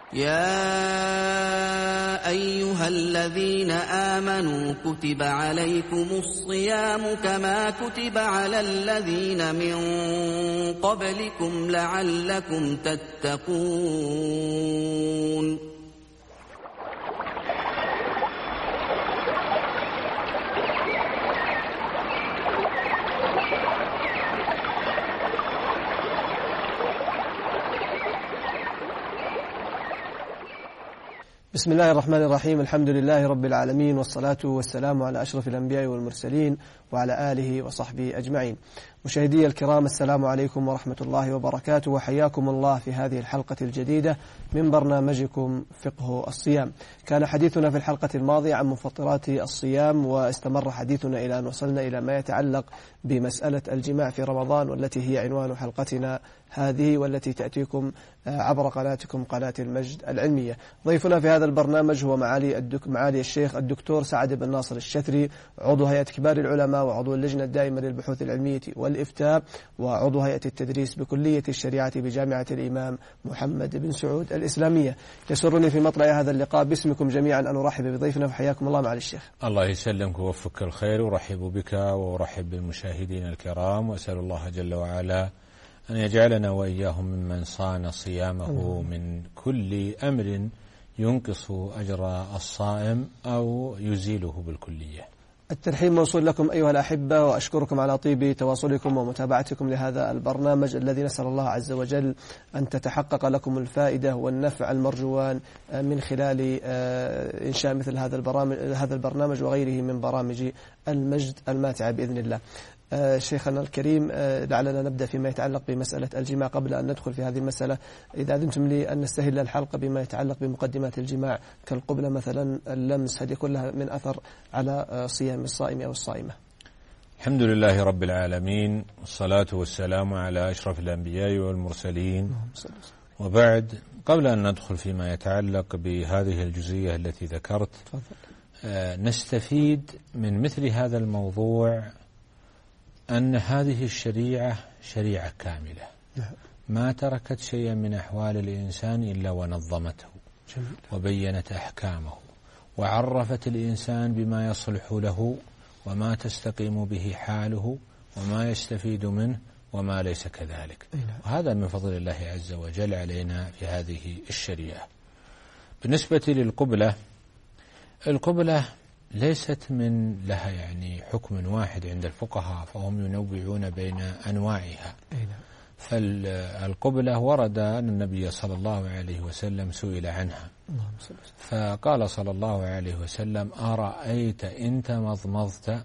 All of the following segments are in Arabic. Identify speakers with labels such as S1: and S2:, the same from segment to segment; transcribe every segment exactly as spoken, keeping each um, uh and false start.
S1: يا أيها الذين آمنوا كتب عليكم الصيام كما كتب على الذين من قبلكم لعلكم تتقون.
S2: بسم الله الرحمن الرحيم. الحمد لله رب العالمين، والصلاة والسلام على أشرف الأنبياء والمرسلين وعلى آله وصحبه أجمعين. مشاهدي الكرام، السلام عليكم ورحمة الله وبركاته، وحياكم الله في هذه الحلقة الجديدة من برنامجكم فقه الصيام. كان حديثنا في الحلقة الماضية عن مفطرات الصيام، واستمر حديثنا إلى أن وصلنا إلى ما يتعلق بمسألة الجماع في رمضان، والتي هي عنوان حلقتنا هذه، والتي تأتيكم عبر قناتكم قناة المجد العلمية. ضيفنا في هذا البرنامج هو معالي, الدك... معالي الشيخ الدكتور سعد بن ناصر الشثري، عضو هيئة كبار العلماء وعضو اللجنة الدائمة للبحوث العلمية والإفتاء، وعضو هيئة التدريس بكلية الشريعة بجامعة الإمام محمد بن سعود الإسلامية. يسرني في مطلع هذا اللقاء باسمكم جميعا أن أرحب بضيفنا، وحياكم الله معالي الشيخ.
S3: الله يسلمك ووفقك الخير، ورحب بك وأرحب بالمشاهدين الكرام، وأسأل الله جل وعلا أن يجعلنا وإياهم ممن صان صيامه من كل أمر ينقص أجر الصائم أو يزيله بالكلية.
S2: الترحيب موصول لكم أيها الأحبة، وأشكركم على طيب تواصلكم ومتابعتكم لهذا البرنامج الذي نسأل الله عز وجل أن تتحقق لكم الفائدة والنفع المرجوان من خلال إنشاء مثل هذا البرامج هذا البرنامج وغيره من برامج المجد الماتعة بإذن الله. آه شيخنا الكريم، آه لعلنا نبدأ فيما يتعلق بمسألة الجماع. قبل أن ندخل في هذه المسألة، إذا أذنتم لي أن نستهل الحلقة بما يتعلق بمقدمات الجماع كالقبلة مثلا، اللمس، هل يكون لها من أثر على آه صيام الصائم أو الصائمة؟
S3: الحمد لله رب العالمين، والصلاة والسلام على أشرف الأنبياء والمرسلين، وبعد. قبل أن ندخل فيما يتعلق بهذه الجزئية التي ذكرت، آه نستفيد من مثل هذا الموضوع أن هذه الشريعة شريعة كاملة ما تركت شيئا من أحوال الإنسان إلا ونظمته وبينت أحكامه، وعرفت الإنسان بما يصلح له وما تستقيم به حاله وما يستفيد منه وما ليس كذلك. وهذا من فضل الله عز وجل علينا في هذه الشريعة. بالنسبة للقبلة، القبلة ليست من لها يعني حكم واحد عند الفقهاء، فهم ينوعون بين أنواعها. فالقبلة ورد أن النبي صلى الله عليه وسلم سئل عنها، فقال صلى الله عليه وسلم: أرأيت إن تمضمضت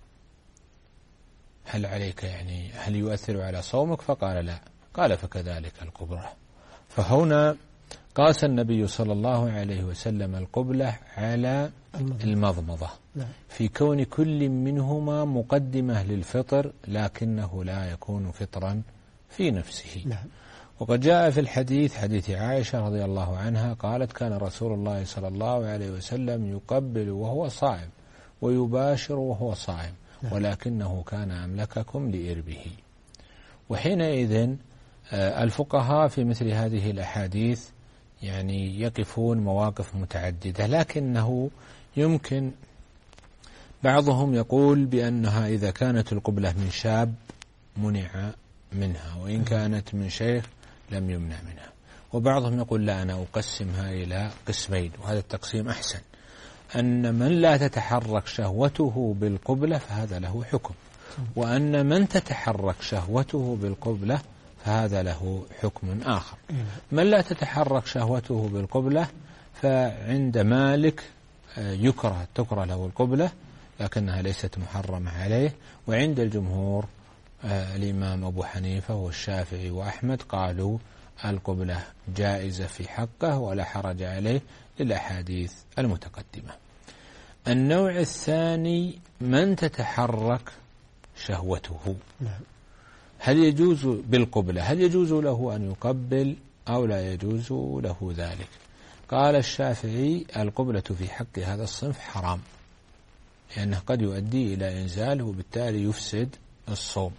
S3: هل عليك يعني هل يؤثر على صومك؟ فقال لا. قال: فكذلك القبلة. فهنا قاس النبي صلى الله عليه وسلم القبلة على المضمضة في كون كل منهما مقدمة للفطر، لكنه لا يكون فطرا في نفسه. وقد جاء في الحديث حديث عائشة رضي الله عنها قالت: كان رسول الله صلى الله عليه وسلم يقبل وهو صائم ويباشر وهو صائم، ولكنه كان أملككم لإربه. وحينئذ الفقهاء في مثل هذه الأحاديث يعني يقفون مواقف متعددة، لكنه يمكن بعضهم يقول بأنها إذا كانت القبلة من شاب منع منها، وإن كانت من شيخ لم يمنع منها. وبعضهم يقول لا، أنا أقسمها إلى قسمين، وهذا التقسيم أحسن، أن من لا تتحرك شهوته بالقبلة فهذا له حكم، وأن من تتحرك شهوته بالقبلة فهذا له حكم آخر. من لا تتحرك شهوته بالقبلة فعند مالك يكره تكره له القبلة، لكنها ليست محرمة عليه. وعند الجمهور الإمام أبو حنيفة والشافعي وأحمد قالوا القبلة جائزة في حقه ولا حرج عليه للأحاديث المتقدمة. النوع الثاني من تتحرك شهوته، هل يجوز بالقبلة هل يجوز له أن يقبل أو لا يجوز له ذلك؟ قال الشافعي القبلة في حق هذا الصنف حرام، لأنه قد يؤدي إلى إنزاله وبالتالي يفسد الصوم.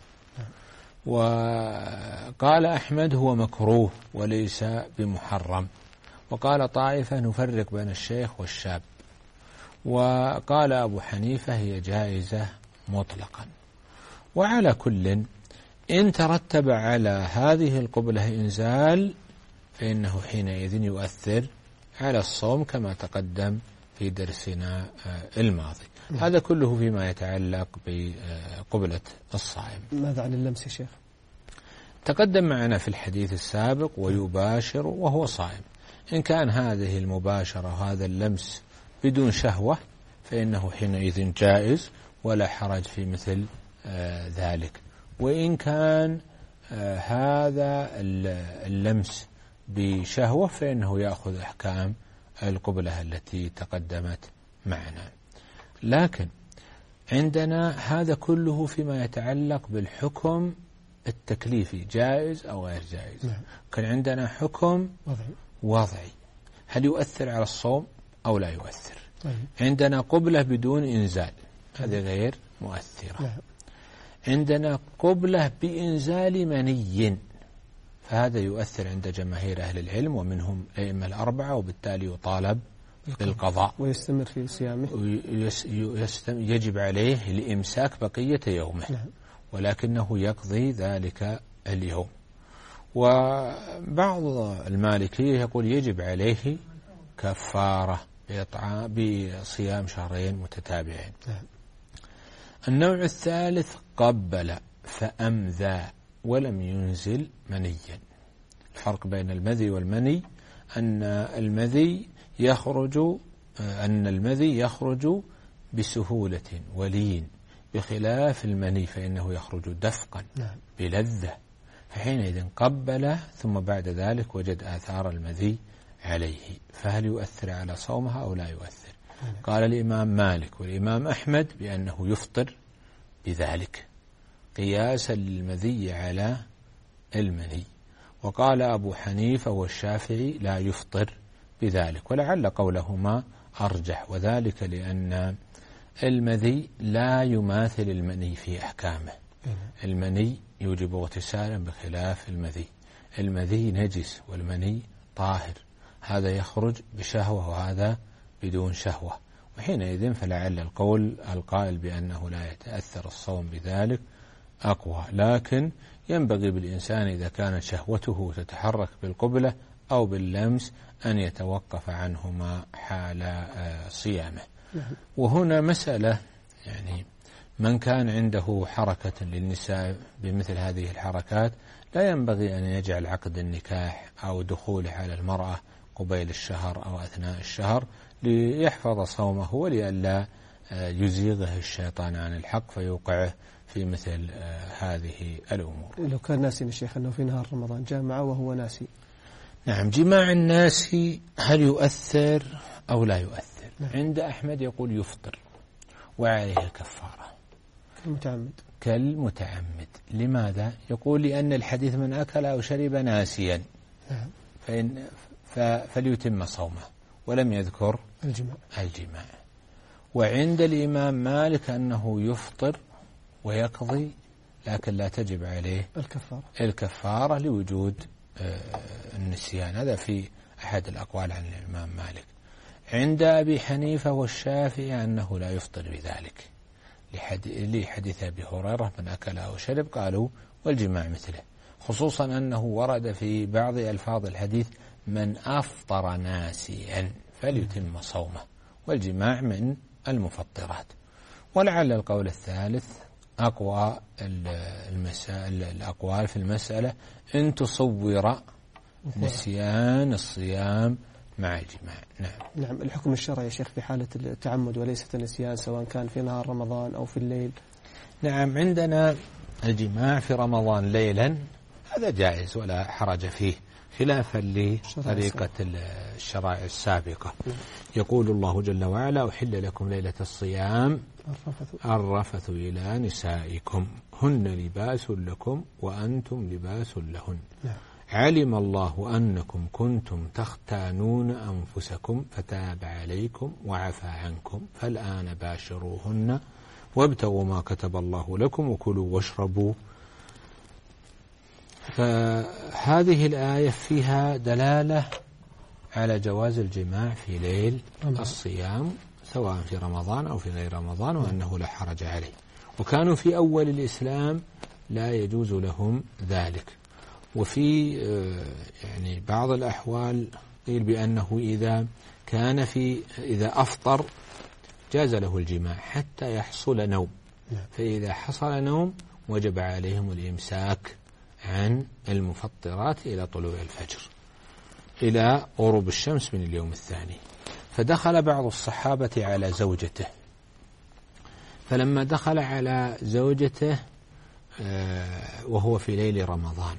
S3: وقال أحمد هو مكروه وليس بمحرم. وقال طائفة نفرق بين الشيخ والشاب، وقال أبو حنيفة هي جائزة مطلقا. وعلى كل إن ترتب على هذه القبلة إنزال فإنه حينئذ يؤثر على الصوم كما تقدم في درسنا الماضي. هذا كله فيما يتعلق بقبلة الصائم.
S2: ماذا عن اللمس يا شيخ؟
S3: تقدم معنا في الحديث السابق ويباشر وهو صائم. إن كان هذه المباشرة وهذا اللمس بدون شهوة فإنه حينئذ جائز ولا حرج في مثل آه ذلك. وإن كان آه هذا اللمس بشهوة فإنه يأخذ أحكام القبلة التي تقدمت معنا. لكن عندنا هذا كله فيما يتعلق بالحكم التكليفي جائز أو غير جائز.
S2: نعم.
S3: كان عندنا حكم
S2: وضعي.
S3: وضعي هل يؤثر على الصوم أو لا يؤثر.
S2: طيب.
S3: عندنا قبلة بدون إنزال هذه غير مؤثرة.
S2: نعم.
S3: عندنا قبلة بإنزال مني فهذا يؤثر عند جماهير أهل العلم ومنهم الأئمة الأربعة، وبالتالي يطالب بالقضاء
S2: ويستمر في صيامه،
S3: يجب عليه الإمساك بقية يومه.
S2: نعم. ولكنه
S3: يقضي ذلك اليوم. وبعض المالكية يقول يجب عليه كفارة بصيام شهرين متتابعين.
S2: نعم.
S3: النوع الثالث قبل فأمذى ولم ينزل منيا. الفرق بين المذي والمني أن المذي يخرج أن المذي يخرج بسهولة ولين بخلاف المني فإنه يخرج دفقا.
S2: نعم.
S3: بلذة. فحينئذ قبل ثم بعد ذلك وجد آثار المذي عليه فهل يؤثر على صومها أو لا يؤثر؟ نعم. قال الإمام مالك والإمام أحمد بأنه يفطر بذلك قياسا للمذي على المني. وقال أبو حنيفة والشافعي لا يفطر بذلك، ولعل قولهما أرجح، وذلك لأن المذي لا يماثل المني في أحكامه. المني يوجب اغتسالا بخلاف المذي. المذي نجس والمني طاهر، هذا يخرج بشهوة وهذا بدون شهوة، وحينئذ فلعل القول القائل بأنه لا يتأثر الصوم بذلك أقوى. لكن ينبغي بالإنسان إذا كانت شهوته تتحرك بالقبلة أو باللمس أن يتوقف عنهما حال صيامه. وهنا مسألة، يعني من كان عنده حركة للنساء بمثل هذه الحركات لا ينبغي أن يجعل عقد النكاح أو دخوله على المرأة قبيل الشهر أو أثناء الشهر ليحفظ صومه ولئلا يزيغه الشيطان عن الحق فيوقعه في مثل هذه الأمور.
S2: لو كان ناسي يا شيخ أنه في نهار رمضان جامع وهو ناسي.
S3: نعم. جماع الناس هل يؤثر أو لا يؤثر؟
S2: نعم.
S3: عند أحمد يقول يفطر وعليه الكفارة
S2: كالمتعمد.
S3: كالمتعمد. لماذا؟ يقول لأن الحديث من أكل أو شرب ناسيا.
S2: نعم.
S3: فإن فليتم صومه ولم يذكر
S2: الجماع.
S3: الجماع. وعند الإمام مالك أنه يفطر ويقضي لكن لا تجب عليه
S2: الكفارة
S3: الكفارة لوجود النسيان. هذا في أحد الأقوال عن الإمام مالك. عند أبي حنيفة والشافعي أنه لا يفطر بذلك لحديث أبي هريرة من أكل أو شرب قالوا والجماع مثله، خصوصا أنه ورد في بعض ألفاظ الحديث من أفطر ناسيا فليتم صومه، والجماع من المفطرات. ولعل القول الثالث أقوى المسائل الأقوال في المسألة إن تصور نسيان الصيام مع الجماع. نعم.
S2: نعم. الحكم الشرعي يا شيخ في حالة التعمد وليست النسيان سواء كان في نهار رمضان أو في الليل.
S3: نعم. عندنا الجماع في رمضان ليلا هذا جائز ولا حرج فيه خلافا لطريقة الشرائع السابقة. يقول الله جل وعلا أحل لكم ليلة الصيام الرفث إلى نسائكم هن لباس لكم وأنتم لباس لهن.
S2: نعم.
S3: علم الله أنكم كنتم تختانون أنفسكم فتاب عليكم وعفى عنكم فالآن باشروهن وابتغوا ما كتب الله لكم وكلوا واشربوا. فهذه الآية فيها دلالة على جواز الجماع في ليل الصيام سواء في رمضان أو في غير رمضان، وأنه لا حرج عليه. وكانوا في أول الإسلام لا يجوز لهم ذلك. وفي يعني بعض الأحوال قيل بأنه إذا كان في إذا أفطر جاز له الجماع حتى يحصل نوم، فإذا حصل نوم وجب عليهم الإمساك عن المفطرات إلى طلوع الفجر إلى غروب الشمس من اليوم الثاني. فدخل بعض الصحابة على زوجته، فلما دخل على زوجته وهو في ليل رمضان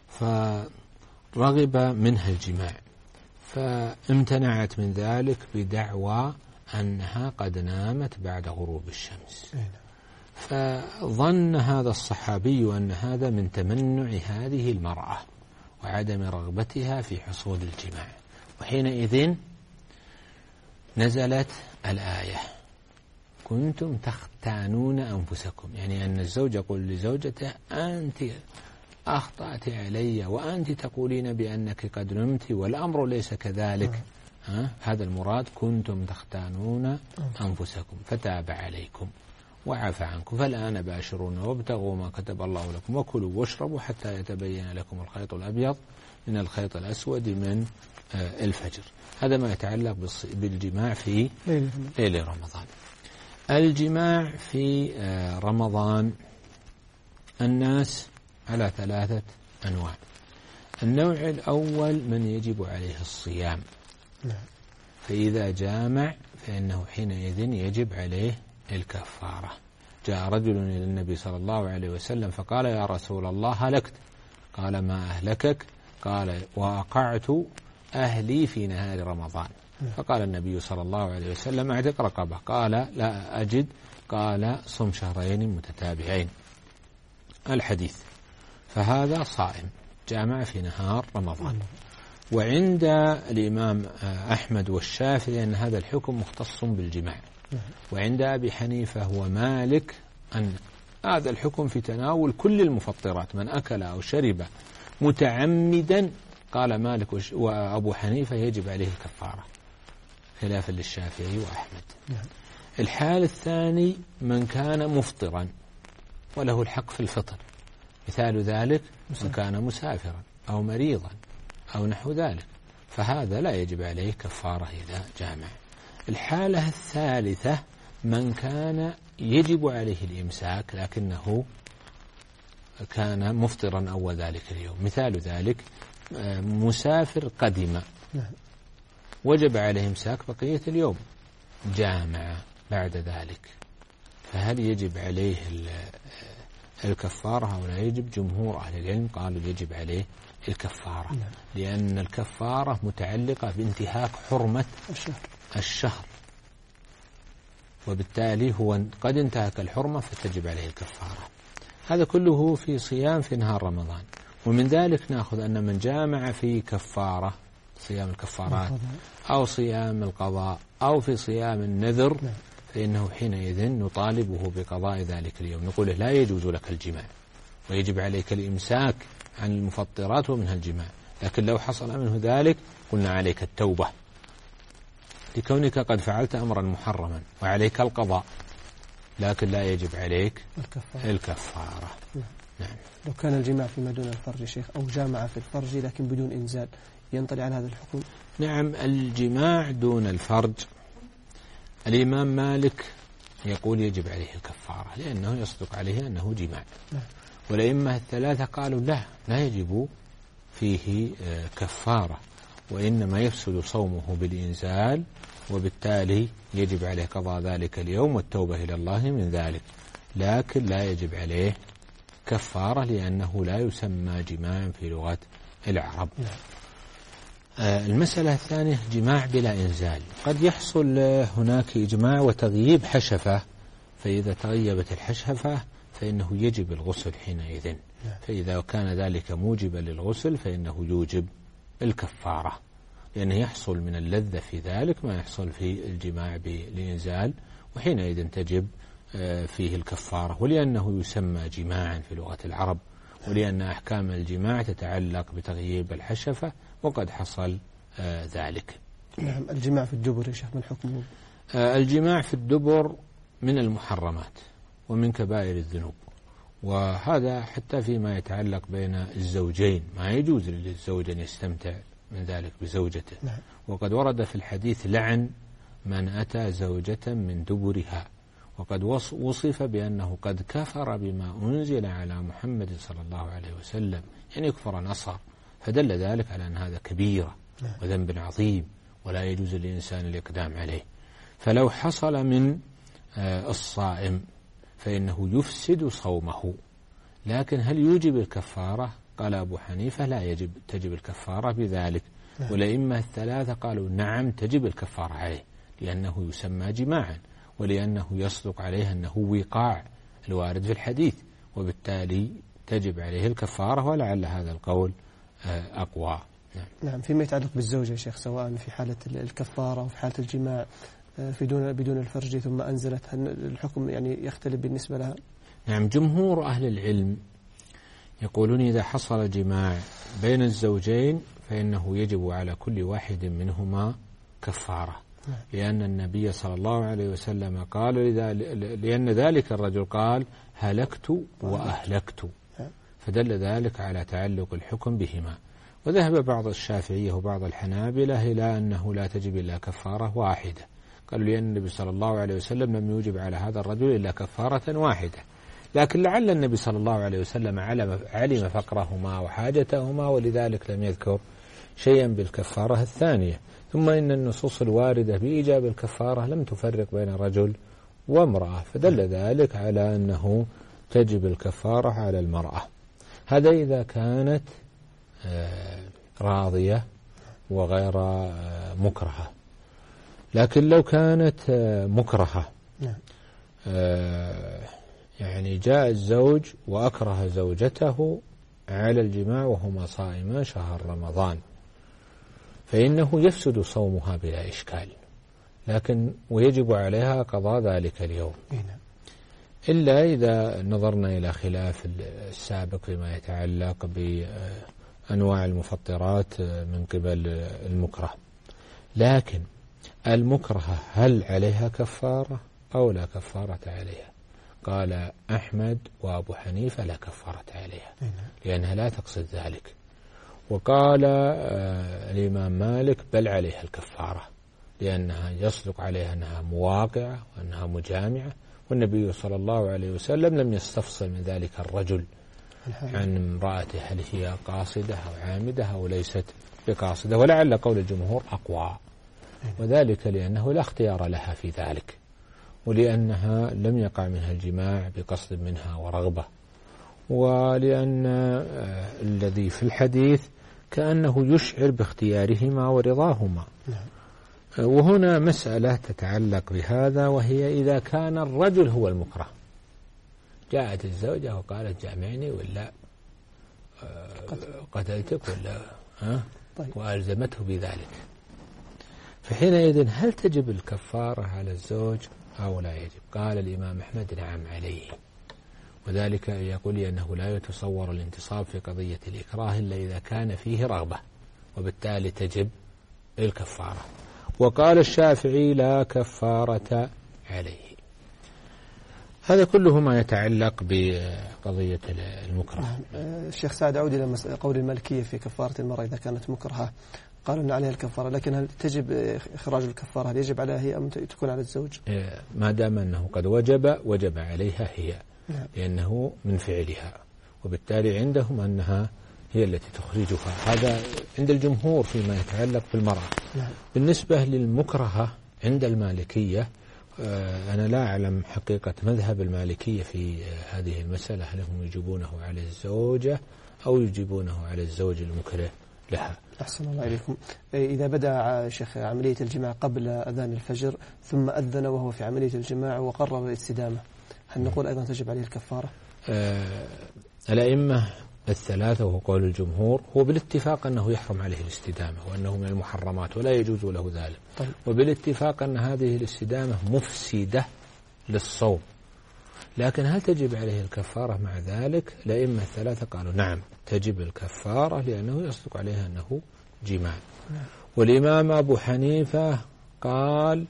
S3: فرغب منها الجماع، فامتنعت من ذلك بدعوى أنها قد نامت بعد غروب الشمس. فظن هذا الصحابي أن هذا من تمنع هذه المرأة وعدم رغبتها في حصول الجماع، وحينئذ نزلت الآية: كنتم تختانون أنفسكم، يعني أن الزوج يقول لزوجته: أنت أخطأت علي وأنت تقولين بأنك قد نمت والأمر ليس كذلك. ها؟ هذا المراد: كنتم تختانون أنفسكم فتاب عليكم وعفى عنكم، فالآن باشرون وابتغوا ما كتب الله لكم وكلوا واشربوا حتى يتبين لكم الخيط الأبيض من الخيط الأسود من الفجر. هذا ما يتعلق بالجماع في ليل رمضان. الجماع في رمضان الناس على ثلاثة أنواع. النوع الأول من يجب عليه الصيام، فإذا جامع فإنه حينئذ يجب عليه الكفارة. جاء رجل إلى النبي صلى الله عليه وسلم فقال: يا رسول الله هلكت. قال: ما أهلكك؟ قال: وأقعت أهلي في نهار رمضان. فقال النبي صلى الله عليه وسلم: اعتق رقبة. قال: لا أجد. قال: صم شهرين متتابعين. الحديث. فهذا صائم جامع في نهار رمضان. وعند الإمام أحمد والشافعي أن هذا الحكم مختص بالجماع، وعند أبي حنيفة ومالك أن هذا الحكم في تناول كل المفطرات، من أكل أو شرب متعمدا. قال مالك وأبو حنيفة يجب عليه الكفارة خلافا للشافعي وأحمد. الحال الثاني من كان مفطرا وله الحق في الفطر، مثال ذلك من كان مسافرا أو مريضا أو نحو ذلك، فهذا لا يجب عليه كفارة إذا جامع. الحالة الثالثة من كان يجب عليه الإمساك لكنه كان مفطرا أول ذلك اليوم، مثال ذلك مسافر قدم وجب عليه إمساك بقية اليوم، جامع بعد ذلك، فهل يجب عليه الكفارة أو لا يجب؟ جمهور أهل العلم قالوا يجب عليه الكفارة، لأن الكفارة متعلقة بانتهاك حرمة الشهر، وبالتالي هو قد انتهك الحرمة فتجب عليه الكفارة. هذا كله في صيام في نهار رمضان. ومن ذلك نأخذ أن من جامع في كفارة صيام الكفارات أو صيام القضاء أو في صيام النذر فإنه حينئذ نطالبه بقضاء ذلك اليوم، نقول له لا يجوز لك الجماع ويجب عليك الإمساك عن المفطرات ومنها الجماع، لكن لو حصل منه ذلك قلنا عليك التوبة لكونك قد فعلت أمرا محرما وعليك القضاء، لكن لا يجب عليك الكفارة, الكفارة.
S2: نعم. لو كان الجماع فيما دون الفرج شيخ أو جامع في الفرج لكن بدون إنزال ينطلي على هذا الحكم؟
S3: نعم، الجماع دون الفرج الإمام مالك يقول يجب عليه الكفارة لأنه يصدق عليه أنه جماع. نعم. والأئمة الثلاثة قالوا لا لا يجب فيه كفارة، وإنما يفسد صومه بالإنزال، وبالتالي يجب عليه قضاء ذلك اليوم والتوبة إلى الله من ذلك، لكن لا يجب عليه كفارة لأنه لا يسمى جماع في لغة العرب. نعم. آه المسألة الثانية جماع بلا إنزال. قد يحصل هناك إجماع وتغييب حشفة، فإذا تغيبت الحشفة فإنه يجب الغسل حينئذ. نعم. فإذا كان ذلك موجبا للغسل فإنه يوجب الكفارة، لأنه يحصل من اللذة في ذلك ما يحصل في الجماع بالإنزال، وحينئذ تجب فيه الكفارة، ولأنه يسمى جماعا في لغة العرب، ولأن أحكام الجماع تتعلق بتغييب الحشفة، وقد حصل آه ذلك.
S2: نعم. الجماع في الدبر يا شيخ من حكمه؟
S3: آه الجماع في الدبر من المحرمات ومن كبائر الذنوب، وهذا حتى فيما يتعلق بين الزوجين ما يجوز للزوج أن يستمتع من ذلك بزوجته.
S2: نعم.
S3: وقد ورد في الحديث لعن من أتى زوجة من دبرها، وقد وصف بأنه قد كفر بما أنزل على محمد صلى الله عليه وسلم، يعني يكفر نصر، فدل ذلك على أن هذا كبيرة وذنب عظيم ولا يجوز للإنسان الإقدام عليه. فلو حصل من الصائم فإنه يفسد صومه، لكن هل يوجب الكفارة؟ قال أبو حنيفة لا يجب تجب الكفارة بذلك، والأئمة الثلاثة قالوا نعم تجب الكفارة عليه، لأنه يسمى جماعا ولأنه يصدق عليه أنه وقاع الوارد في الحديث، وبالتالي تجب عليه الكفارة، ولعل هذا القول أقوى.
S2: نعم. نعم. فيما يتعلق بالزوجة يا شيخ، سواء في حالة الكفارة وفي حالة الجماع في دون بدون الفرج ثم أنزلت، الحكم يعني يختلف بالنسبة لها؟
S3: نعم. جمهور أهل العلم يقولون إذا حصل جماع بين الزوجين فإنه يجب على كل واحد منهما كفارة، لأن النبي صلى الله عليه وسلم قال لأن ذلك الرجل قال هلكت وأهلكت، فدل ذلك على تعلق الحكم بهما. وذهب بعض الشافعية وبعض الحنابلة إلى أنه لا تجب إلا كفارة واحدة، قالوا لأن النبي صلى الله عليه وسلم لم يوجب على هذا الرجل إلا كفارة واحدة، لكن لعل النبي صلى الله عليه وسلم علم فقرهما وحاجتهما ولذلك لم يذكر شيئا بالكفارة الثانية. ثم إن النصوص الواردة بإيجاب الكفارة لم تفرق بين رجل وامرأة، فدل ذلك على أنه تجب الكفارة على المرأة. هذا إذا كانت راضية وغير مكرهة، لكن لو كانت مكرهة يعني جاء الزوج وأكره زوجته على الجماع وهما صائما شهر رمضان فإنه يفسد صومها بلا إشكال، لكن ويجب عليها قضاء ذلك اليوم، إلا إذا نظرنا إلى خلاف السابق فيما يتعلق بأنواع المفطرات من قبل المكره. لكن المكرهة هل عليها كفارة أو لا كفارة عليها؟ قال أحمد وأبو حنيفة لا كفارة عليها لأنها لا تقصد ذلك، وقال الإمام مالك بل عليها الكفارة لأنها يصدق عليها أنها مواقعة وأنها مجامعة، والنبي صلى الله عليه وسلم لم يستفصل من ذلك الرجل عن امرأته هل هي قاصدة أو عامدة أو ليست بقاصدة، ولعل قول الجمهور أقوى، وذلك لأنه لا اختيار لها في ذلك، ولأنها لم يقع منها الجماع بقصد منها ورغبة، ولأن الذي في الحديث كأنه يشعر باختيارهما ورضاهما. وهنا مسألة تتعلق بهذا، وهي إذا كان الرجل هو المكره، جاءت الزوجة وقالت جامعني ولا قتلتك ولا ها وألزمته بذلك، فحينئذ هل تجب الكفارة على الزوج أو لا يجب؟ قال الإمام أحمد نعم عليه، وذلك يقول أنه لا يتصور الانتصاب في قضية الإكراه إلا إذا كان فيه رغبة، وبالتالي تجب الكفارة. وقال الشافعي لا كفارة عليه. هذا كله ما يتعلق بقضية المكره.
S2: الشيخ سعد، أعود إلى قول المالكية في كفارة المرأة إذا كانت مكرهة، قالوا أن عليها الكفارة، لكن هل تجب إخراج الكفارة؟ هل يجب عليها هي أم تكون على الزوج؟
S3: ما دام أنه قد وجب وجب عليها هي، لأنه من فعلها، وبالتالي عندهم أنها هي التي تخرجها. هذا عند الجمهور فيما يتعلق بالمرأة. بالنسبة للمكرهة عند المالكية أنا لا أعلم حقيقة مذهب المالكية في هذه المسألة، هل هم يجيبونه على الزوجة أو يجيبونه على الزوج المكره لها؟
S2: أحسن الله إليكم. إذا بدأ شيخ عملية الجماع قبل أذان الفجر ثم أذن وهو في عملية الجماع وقرر الاستدامة، هل نقول أيضا تجب عليه الكفارة؟
S3: آه الأئمة الثلاثة وهو قول الجمهور هو بالاتفاق أنه يحرم عليه الاستدامة وأنه من المحرمات ولا يجوز له ذلك. طيب. وبالاتفاق أن هذه الاستدامة مفسدة للصوم، لكن هل تجب عليه الكفارة مع ذلك؟ الأئمة الثلاثة قالوا نعم تجب الكفارة، لأنه يصدق عليها أنه جماع. والإمام أبو حنيفة قال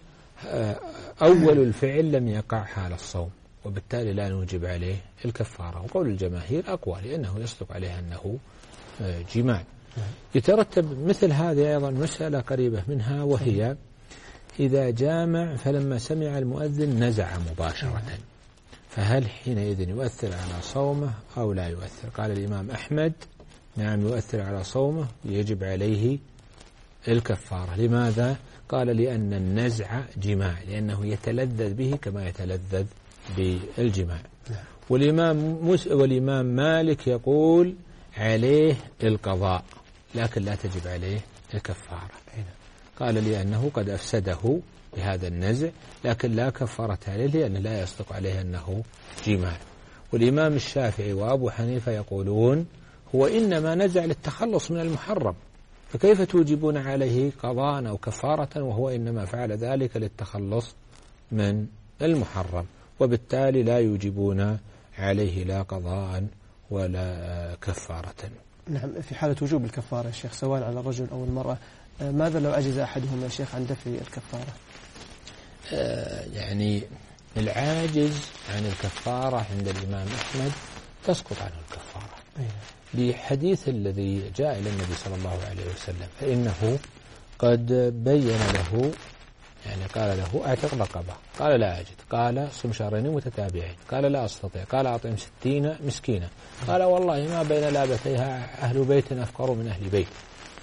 S3: أول الفعل لم يقع حال الصوم، وبالتالي لا نوجب عليه الكفارة. وقول الجماهير أقوى لأنه يصدق عليه أنه جماع. يترتب مثل هذه أيضا مسألة قريبة منها، وهي إذا جامع فلما سمع المؤذن نزع مباشرة، فهل حينئذ يؤثر على صومه أو لا يؤثر؟ قال الإمام أحمد نعم يؤثر على صومه، يجب عليه الكفارة. لماذا؟ قال لأن النزع جماع، لأنه يتلذذ به كما يتلذذ بالجماع. والإمام, والإمام مالك يقول عليه القضاء لكن لا تجب عليه الكفارة. قال لأنه قد أفسده بهذا النزع، لكن لا كفارة عليه لأنه لا يصدق عليه أنه جماع. والإمام الشافعي وأبو حنيفة يقولون هو إنما نزع للتخلص من المحرم، فكيف توجبون عليه قضاء أو كفارة وهو إنما فعل ذلك للتخلص من المحرم، وبالتالي لا يوجبون عليه لا قضاء ولا كفارة.
S2: نعم. في حالة وجوب الكفارة يا شيخ سواء على الرجل أو المرأة، ماذا لو عجز أحدهم يا شيخ عن دفع الكفارة؟
S3: آه يعني العاجز عن الكفارة عند الإمام أحمد تسقط عنه الكفارة لحديث الذي جاء إلى النبي صلى الله عليه وسلم، فإنه قد بين له يعني قال له أعتق رقبة، قال لا أجد، قال صم شهرين متتابعين، قال لا أستطيع، قال أطعم ستين مسكينة، قال والله ما بين لابتيها أهل بيت أفقر من أهل بيت.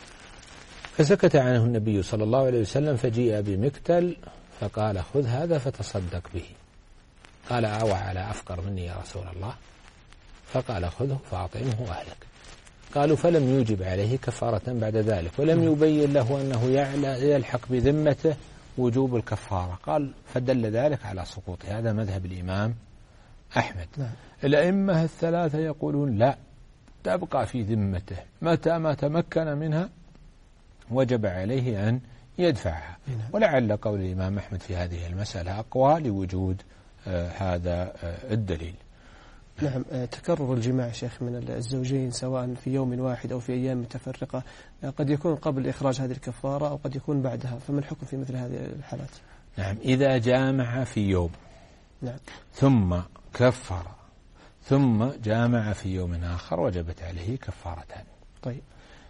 S3: فسكت عنه النبي صلى الله عليه وسلم، فجيء بمكتل فقال خذ هذا فتصدق به. قال أوى على أفقر مني يا رسول الله؟ فقال خذه فأطعمه أهلك. قالوا فلم يوجب عليه كفارة بعد ذلك، ولم يبين له أنه يلحق بذمته وجوب الكفارة. قال فدل ذلك على سقوط. هذا مذهب الإمام أحمد. الأئمة الثلاثة يقولون لا، تبقى في ذمته، متى ما تمكن منها وجب عليه أن يدفعها. ولعل قول الإمام أحمد في هذه المسألة أقوى لوجود آه هذا آه الدليل.
S2: نعم. تكرر الجماع شيخ من الزوجين سواء في يوم واحد أو في أيام متفرقة قد يكون قبل إخراج هذه الكفارة أو قد يكون بعدها، فما الحكم في مثل هذه الحالات؟
S3: نعم. إذا جامع في يوم
S2: نعم
S3: ثم كفر ثم جامع في يوم آخر وجبت عليه كفارتان.
S2: طيب.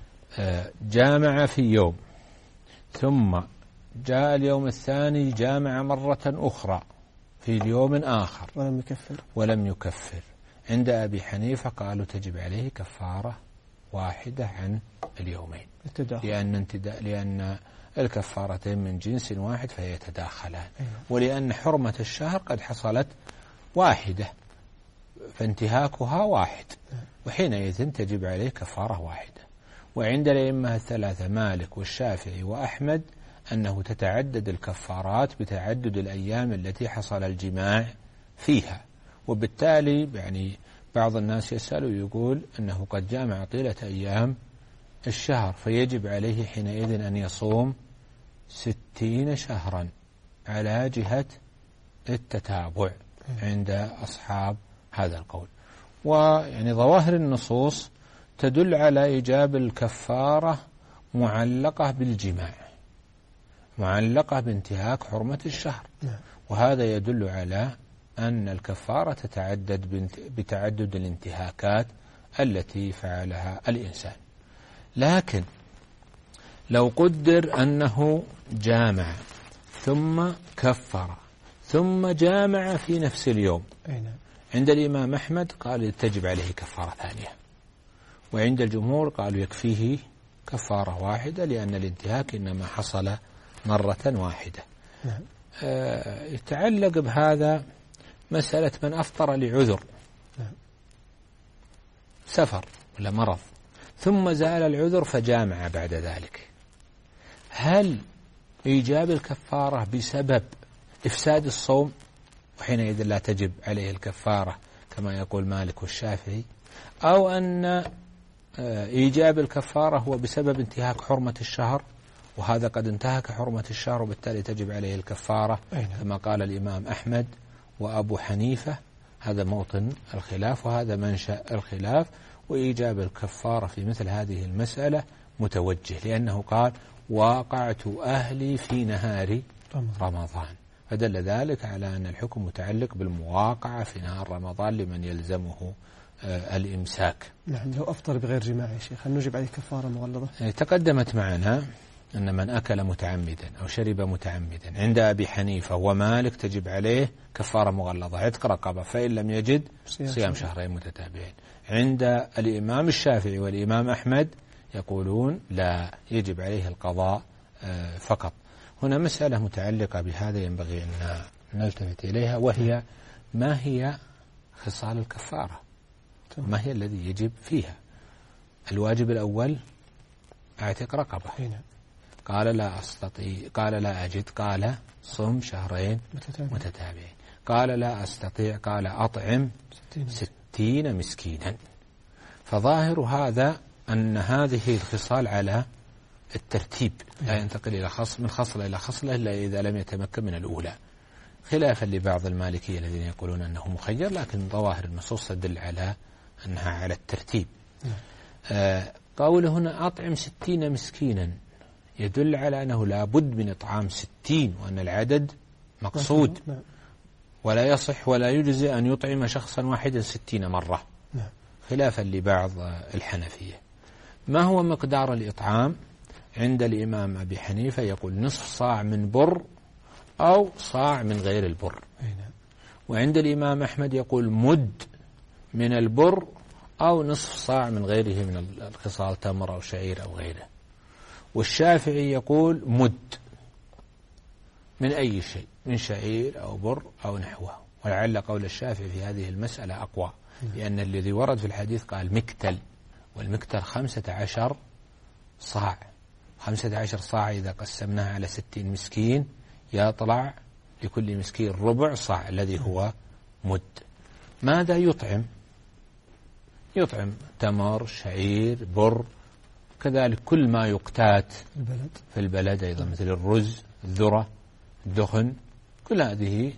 S3: جامع في يوم ثم جاء اليوم الثاني جامع مرة أخرى في اليوم آخر
S2: ولم يكفر
S3: ولم يكفر عند أبي حنيفة قالوا تجب عليه كفارة واحدة عن اليومين، لأن انتداء لأن الكفارتين من جنس واحد فهي تداخلان. أيوة. ولأن حرمة الشهر قد حصلت واحدة فانتهاكها واحد، وحينئذ تجب عليه كفارة واحدة. وعند الأئمة الثلاثة مالك والشافعي وأحمد أنه تتعدد الكفارات بتعدد الأيام التي حصل الجماع فيها، وبالتالي يعني بعض الناس يسأل ويقول أنه قد جامع طيلة أيام الشهر فيجب عليه حينئذ أن يصوم ستين شهرا على جهة التتابع عند أصحاب هذا القول. ويعني ظواهر النصوص تدل على إيجاب الكفارة معلقة بالجماع، معلقة بانتهاك حرمة الشهر، وهذا يدل على أن الكفارة تتعدد بتعدد الانتهاكات التي فعلها الإنسان. لكن لو قدر أنه جامع ثم كفر ثم جامع في نفس اليوم، عند الإمام أحمد قال تجب عليه كفارة ثانية، وعند الجمهور قالوا يكفيه كفارة واحدة لأن الانتهاك إنما حصل مرة واحدة.
S2: نعم.
S3: آه يتعلق بهذا مسألة من أفطر لعذر،
S2: نعم.
S3: سفر ولا مرض ثم زال العذر فجامع بعد ذلك، هل إيجاب الكفارة بسبب إفساد الصوم وحينئذ لا تجب عليه الكفارة كما يقول مالك والشافعي، أو أن إيجاب الكفارة هو بسبب انتهاك حرمة الشهر وهذا قد انتهك حرمة الشهر وبالتالي تجب عليه الكفارة كما قال الإمام أحمد وأبو حنيفة؟ هذا موطن الخلاف وهذا منشأ الخلاف. وإيجاب الكفارة في مثل هذه المسألة متوجه، لأنه قال واقعت أهلي في نهار رمضان، فدل ذلك على أن الحكم متعلق بالمواقعة في نهار رمضان لمن يلزمه الإمساك.
S2: نعم. لو أفطر بغير جماع يا شيخ هل نجب عليه كفارة مغلظة؟
S3: تقدمت معنا أن من أكل متعمدا أو شرب متعمدا عند أبي حنيفة ومالك تجب عليه كفارة مغلظة عتق رقبة، فإن لم يجد صيام شهرين متتابعين. عند الإمام الشافعي والإمام أحمد يقولون لا، يجب عليه القضاء فقط. هنا مسألة متعلقة بهذا ينبغي أن نلتفت إليها، وهي ما هي خصال الكفارة، ما هي الذي يجب فيها. الواجب الأول اعتق رقبة، قال لا أستطيع، قال لا أجد، قال صم شهرين متتابعين. قال لا أستطيع، قال أطعم ستين مسكينا. فظاهر هذا أن هذه الخصال على الترتيب، لا ينتقل إلى خصل من خصلة إلى خصلة إلا إذا لم يتمكن من الأولى، خلافا لبعض المالكية الذين يقولون أنه مخير، لكن ظواهر النصوص تدل على أنها على الترتيب. آه قوله هنا أطعم ستين مسكينا يدل على أنه لا بد من إطعام ستين، وأن العدد مقصود، ولا يصح ولا يجزي أن يطعم شخصا واحدا ستين مرة، خلافا لبعض الحنفية. ما هو مقدار الإطعام؟ عند الإمام أبي حنيفة يقول نصف صاع من بر أو صاع من غير البر، وعند الإمام أحمد يقول مد من البر أو نصف صاع من غيره من الخصال، تمر أو شعير أو غيره. والشافعي يقول مد من أي شيء، من شعير أو بر أو نحوه. ولعل قول الشافعي في هذه المسألة أقوى، لأن الذي ورد في الحديث قال مكتل، والمكتل خمسة عشر صاع، خمسة عشر صاع إذا قسمناها على ستين مسكين يطلع لكل مسكين ربع صاع الذي هو مد. ماذا يطعم؟ يطعم تمر، شعير، بر، كذلك كل ما يقتات في البلد أيضا، مثل الرز، الذرة، الدخن، كل هذه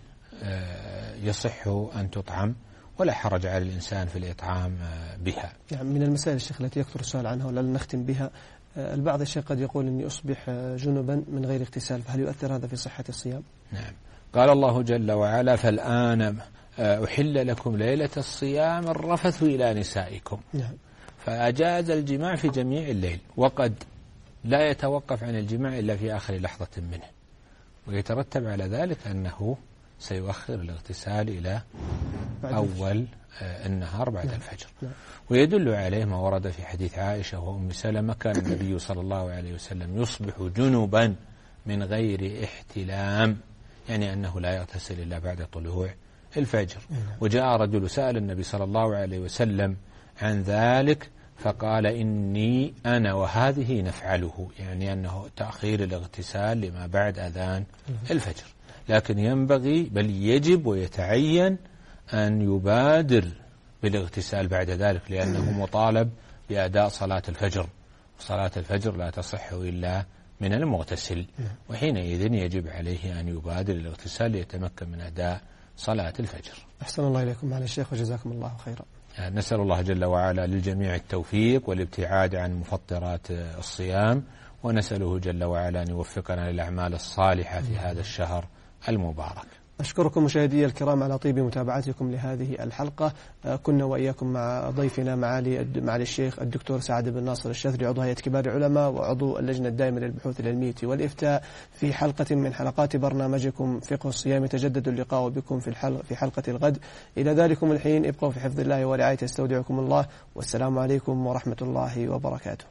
S3: يصح أن تطعم ولا حرج على الإنسان في الإطعام بها.
S2: يعني من المسائل الشيخ التي يكثر السؤال عنها ولا نختم بها، البعض الشيخ قد يقول إني أصبح جنبا من غير اغتسال، فهل يؤثر هذا في صحة الصيام؟
S3: نعم. قال الله جل وعلا فالآن أحل لكم ليلة الصيام الرفث إلى نسائكم.
S2: نعم.
S3: فأجاز الجماع في جميع الليل، وقد لا يتوقف عن الجماع إلا في آخر لحظة منه، ويترتب على ذلك أنه سيؤخر الاغتسال إلى أول النهار بعد الفجر. ويدل عليه ما ورد في حديث عائشة وأم سلمة كان النبي صلى الله عليه وسلم يصبح جنبا من غير احتلام، يعني أنه لا يغتسل إلا بعد طلوع الفجر. وجاء رجل سأل النبي صلى الله عليه وسلم عن ذلك فقال إني أنا وهذه نفعله، يعني أنه تأخير الاغتسال لما بعد أذان الفجر، لكن ينبغي بل يجب ويتعين أن يبادر بالاغتسال بعد ذلك، لأنه مطالب بأداء صلاة الفجر، صلاة الفجر لا تصح إلا من المغتسل، وحينئذ يجب عليه أن يبادر الاغتسال ليتمكن من أداء صلاة الفجر.
S2: أحسن الله إليكم معالي الشيخ وجزاكم الله خيرا.
S3: نسأل الله جل وعلا للجميع التوفيق والابتعاد عن مفطرات الصيام، ونسأله جل وعلا أن يوفقنا للأعمال الصالحة في هذا الشهر المبارك.
S2: أشكركم مشاهدي الكرام على طيب متابعتكم لهذه الحلقة. كنا وإياكم مع ضيفنا معالي معالي الشيخ الدكتور سعد بن ناصر الشاذلي، عضو هيئة كبار العلماء وعضو اللجنة الدائمة للبحوث العلمية والإفتاء، في حلقة من حلقات برنامجكم فقه الصيام. يتجدد اللقاء بكم في الحلقة في حلقة الغد. إلى ذلكم الحين ابقوا في حفظ الله ورعايته، استودعكم الله، والسلام عليكم ورحمة الله وبركاته.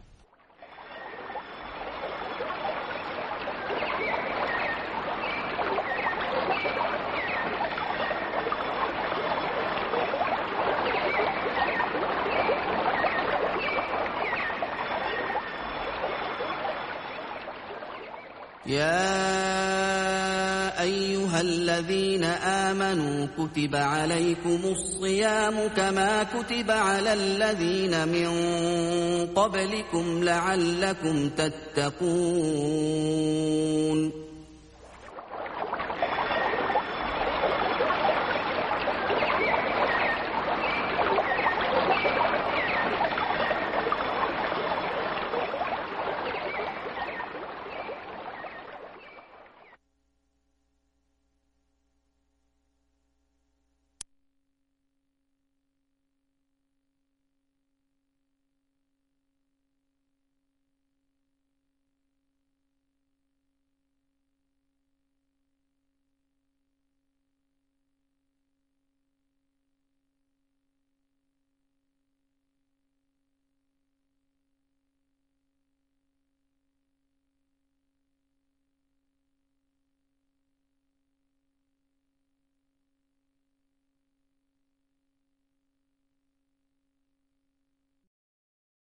S1: يا أيها الذين آمنوا كتب عليكم الصيام كما كتب على الذين من قبلكم لعلكم تتقون.